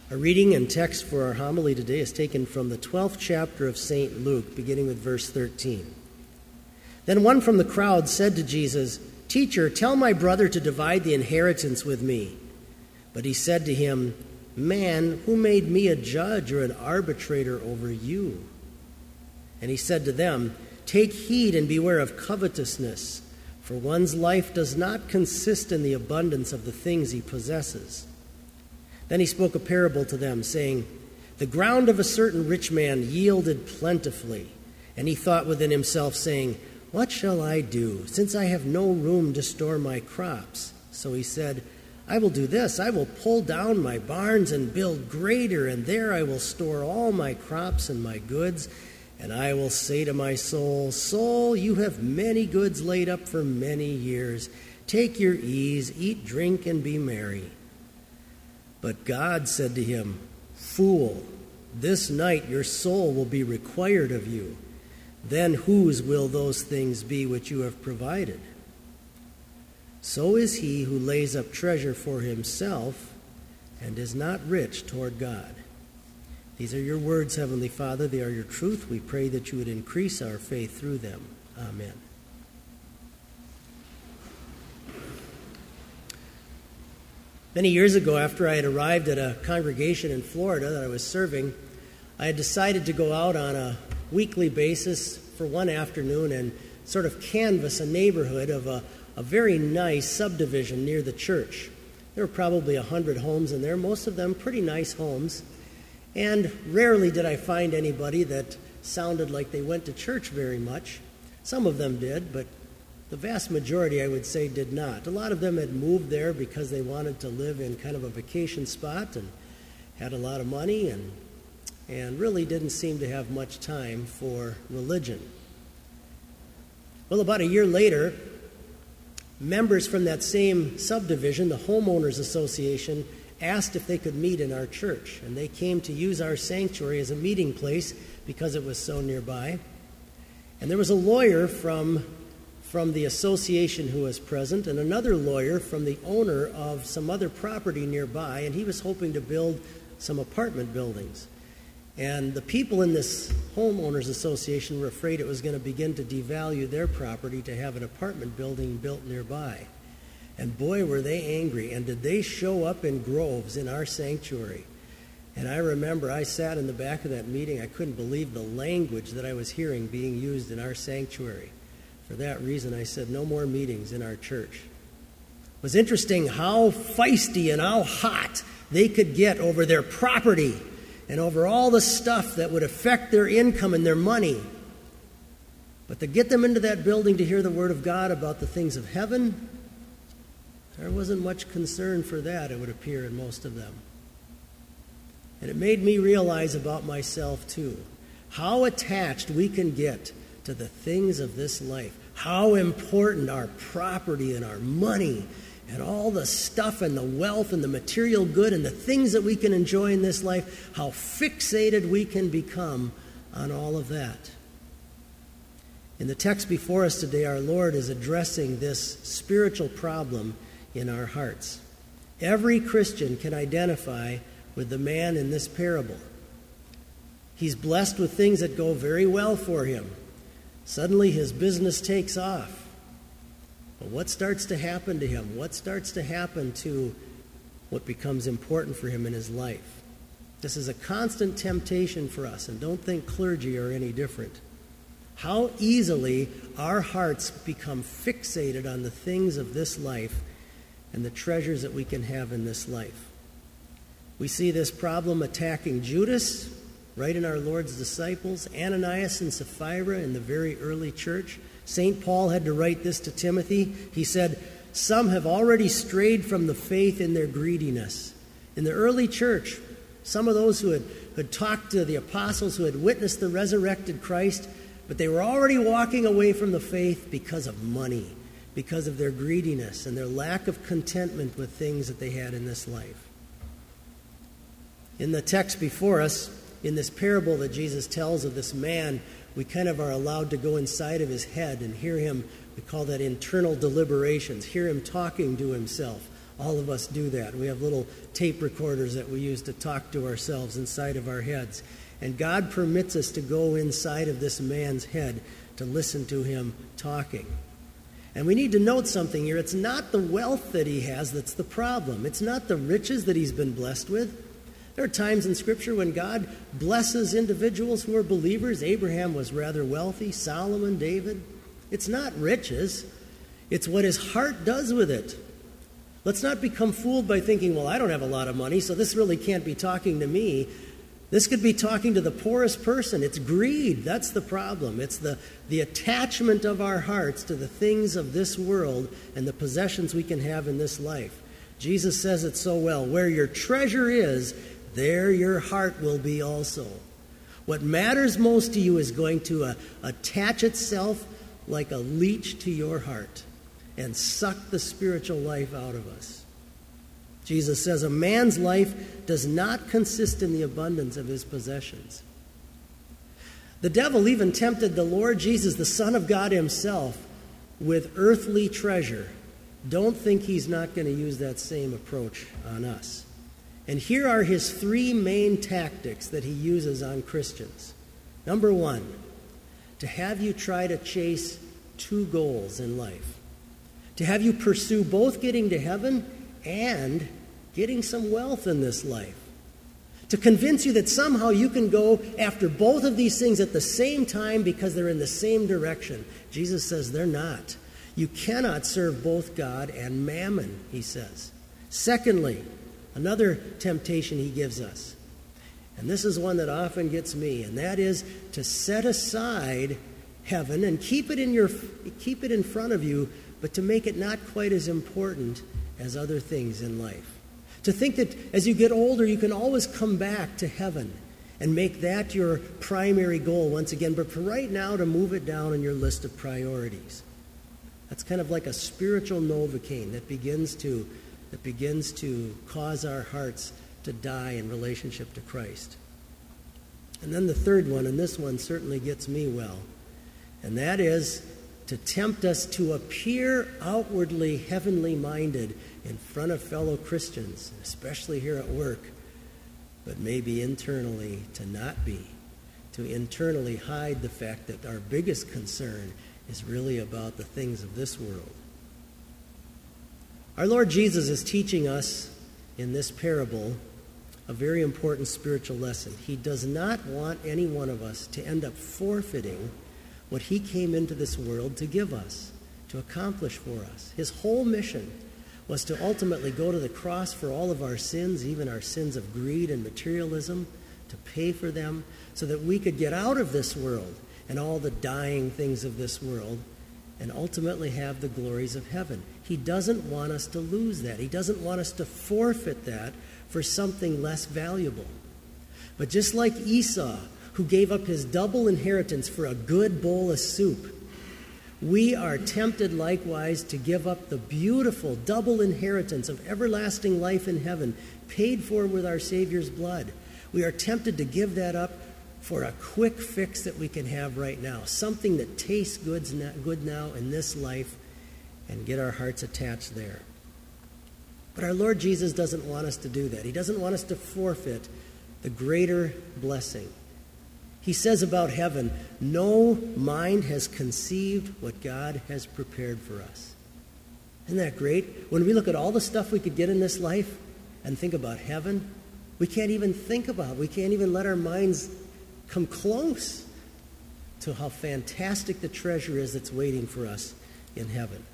Our reading and text for our homily today is taken from the 12th chapter of St. Luke, beginning with verse 13. Then one from the crowd said to Jesus, "Teacher, tell my brother to divide the inheritance with me." But he said to him, "Man, who made me a judge or an arbitrator over you?" And he said to them, "Take heed and beware of covetousness, for one's life does not consist in the abundance of the things he possesses." Then he spoke a parable to them, saying, "The ground of a certain rich man yielded plentifully, and he thought within himself, saying, 'What shall I do, since I have no room to store my crops?' So he said, 'I will do this. I will pull down my barns and build greater, and there I will store all my crops and my goods. And I will say to my soul, Soul, you have many goods laid up for many years. Take your ease, eat, drink, and be merry.' But God said to him, 'Fool, this night your soul will be required of you. Then whose will those things be which you have provided? So is he who lays up treasure for himself and is not rich toward God.'" These are your words, Heavenly Father. They are your truth. We pray that you would increase our faith through them. Amen. Many years ago, after I had arrived at a congregation in Florida that I was serving, I had decided to go out on a weekly basis for one afternoon and sort of canvass a neighborhood of a very nice subdivision near the church. There were probably 100 homes in there, most of them pretty nice homes. And rarely did I find anybody that sounded like they went to church very much. Some of them did, but the vast majority, I would say, did not. A lot of them had moved there because they wanted to live in kind of a vacation spot and had a lot of money and really didn't seem to have much time for religion. Well, about a year later, members from that same subdivision, the Homeowners Association, asked if they could meet in our church, and they came to use our sanctuary as a meeting place because it was so nearby. And there was a lawyer from the association who was present, and another lawyer from the owner of some other property nearby, and he was hoping to build some apartment buildings. And the people in this homeowners association were afraid it was going to begin to devalue their property to have an apartment building built nearby. And boy, were they angry, and did they show up in groves in our sanctuary. And I remember I sat in the back of that meeting. I couldn't believe the language that I was hearing being used in our sanctuary. For that reason, I said, no more meetings in our church. It was interesting how feisty and how hot they could get over their property and over all the stuff that would affect their income and their money. But to get them into that building to hear the Word of God about the things of heaven, there wasn't much concern for that, it would appear, in most of them. And it made me realize about myself, too, how attached we can get to the things of this life, how important our property and our money and all the stuff and the wealth and the material good and the things that we can enjoy in this life, how fixated we can become on all of that. In the text before us today, our Lord is addressing this spiritual problem in our hearts. Every Christian can identify with the man in this parable. He's blessed with things that go very well for him. Suddenly his business takes off. But what starts to happen to him? What starts to happen to what becomes important for him in his life? This is a constant temptation for us, and don't think clergy are any different. How easily our hearts become fixated on the things of this life and the treasures that we can have in this life. We see this problem attacking Judas, right in our Lord's disciples, Ananias and Sapphira in the very early church. St. Paul had to write this to Timothy. He said, "Some have already strayed from the faith in their greediness." In the early church, some of those who had talked to the apostles, who had witnessed the resurrected Christ, but they were already walking away from the faith because of money, because of their greediness and their lack of contentment with things that they had in this life. In the text before us, in this parable that Jesus tells of this man, we kind of are allowed to go inside of his head and hear him, we call that internal deliberations, hear him talking to himself. All of us do that. We have little tape recorders that we use to talk to ourselves inside of our heads. And God permits us to go inside of this man's head to listen to him talking. And we need to note something here. It's not the wealth that he has that's the problem. It's not the riches that he's been blessed with. There are times in Scripture when God blesses individuals who are believers. Abraham was rather wealthy, Solomon, David. It's not riches. It's what his heart does with it. Let's not become fooled by thinking, well, I don't have a lot of money, so this really can't be talking to me. This could be talking to the poorest person. It's greed. That's the problem. It's the attachment of our hearts to the things of this world and the possessions we can have in this life. Jesus says it so well. Where your treasure is, there your heart will be also. What matters most to you is going to attach itself like a leech to your heart and suck the spiritual life out of us. Jesus says a man's life does not consist in the abundance of his possessions. The devil even tempted the Lord Jesus, the Son of God himself, with earthly treasure. Don't think he's not going to use that same approach on us. And here are his three main tactics that he uses on Christians. Number one, to have you try to chase two goals in life. To have you pursue both getting to heaven and getting some wealth in this life. To convince you that somehow you can go after both of these things at the same time because they're in the same direction. Jesus says they're not. You cannot serve both God and mammon, he says. Secondly, another temptation he gives us, and this is one that often gets me, and that is to set aside heaven and keep it in front of you, but to make it not quite as important as other things in life. To think that as you get older, you can always come back to heaven and make that your primary goal once again, but for right now to move it down on your list of priorities. That's kind of like a spiritual Novocaine that begins to cause our hearts to die in relationship to Christ. And then the third one, and this one certainly gets me well, and that is to tempt us to appear outwardly heavenly minded in front of fellow Christians, especially here at work, but maybe internally to not be, to internally hide the fact that our biggest concern is really about the things of this world. Our Lord Jesus is teaching us in this parable a very important spiritual lesson. He does not want any one of us to end up forfeiting what he came into this world to give us, to accomplish for us. His whole mission was to ultimately go to the cross for all of our sins, even our sins of greed and materialism, to pay for them so that we could get out of this world and all the dying things of this world and ultimately have the glories of heaven. He doesn't want us to lose that. He doesn't want us to forfeit that for something less valuable. But just like Esau, who gave up his double inheritance for a good bowl of soup, we are tempted likewise to give up the beautiful double inheritance of everlasting life in heaven, paid for with our Savior's blood. We are tempted to give that up for a quick fix that we can have right now, something that tastes good now in this life, and get our hearts attached there. But our Lord Jesus doesn't want us to do that. He doesn't want us to forfeit the greater blessing. He says about heaven, no mind has conceived what God has prepared for us. Isn't that great? When we look at all the stuff we could get in this life and think about heaven, we can't even think about it. We can't even let our minds come close to how fantastic the treasure is that's waiting for us in heaven.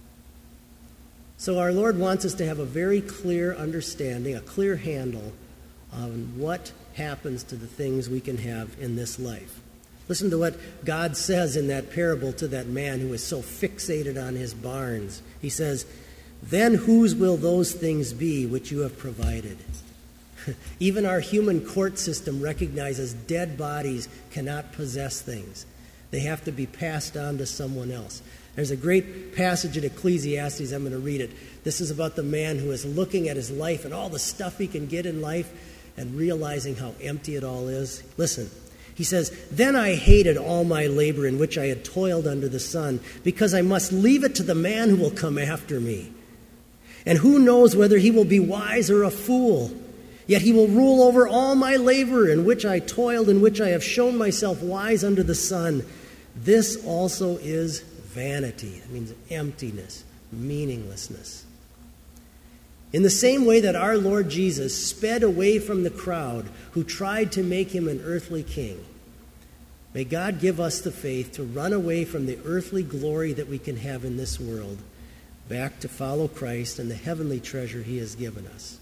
So our Lord wants us to have a very clear understanding, a clear handle on what happens to the things we can have in this life. Listen to what God says in that parable to that man who is so fixated on his barns. He says, "Then whose will those things be which you have provided?" Even our human court system recognizes dead bodies cannot possess things. They have to be passed on to someone else. There's a great passage in Ecclesiastes. I'm going to read it. This is about the man who is looking at his life and all the stuff he can get in life and realizing how empty it all is. Listen, he says, "Then I hated all my labor in which I had toiled under the sun, because I must leave it to the man who will come after me. And who knows whether he will be wise or a fool? Yet he will rule over all my labor, in which I toiled, in which I have shown myself wise under the sun. This also is vanity. It means emptiness, meaninglessness. In the same way that our Lord Jesus sped away from the crowd who tried to make him an earthly king, may God give us the faith to run away from the earthly glory that we can have in this world, back to follow Christ and the heavenly treasure he has given us.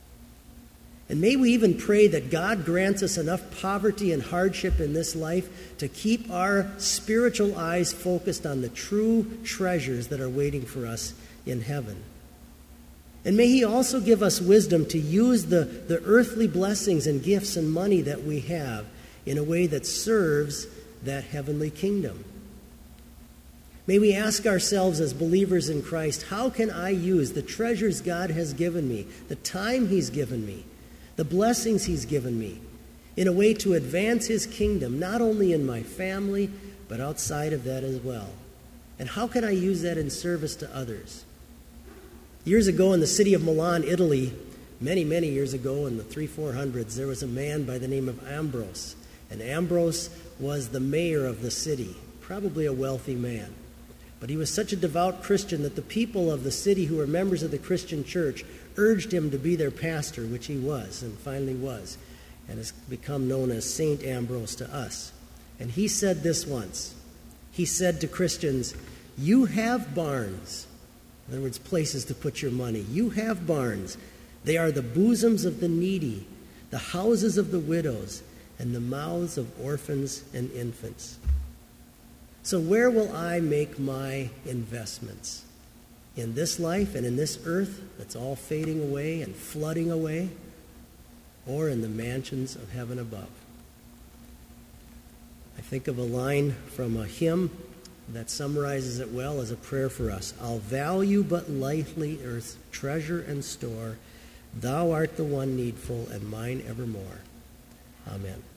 And may we even pray that God grants us enough poverty and hardship in this life to keep our spiritual eyes focused on the true treasures that are waiting for us in heaven. And may he also give us wisdom to use the earthly blessings and gifts and money that we have in a way that serves that heavenly kingdom. May we ask ourselves as believers in Christ, how can I use the treasures God has given me, the time he's given me, the blessings he's given me, in a way to advance his kingdom, not only in my family, but outside of that as well? And how can I use that in service to others? Years ago in the city of Milan, Italy, many, many years ago in the 300-400s, there was a man by the name of Ambrose. And Ambrose was the mayor of the city, probably a wealthy man. But he was such a devout Christian that the people of the city who were members of the Christian church urged him to be their pastor, which he was, and finally was, and has become known as Saint Ambrose to us. And he said this once. He said to Christians, "You have barns." In other words, places to put your money. You have barns. They are the bosoms of the needy, the houses of the widows, and the mouths of orphans and infants. So where will I make my investments? In this life and in this earth that's all fading away and flooding away, or in the mansions of heaven above? I think of a line from a hymn that summarizes it well as a prayer for us. I'll value but lightly earth's treasure and store. Thou art the one needful, and mine evermore. Amen.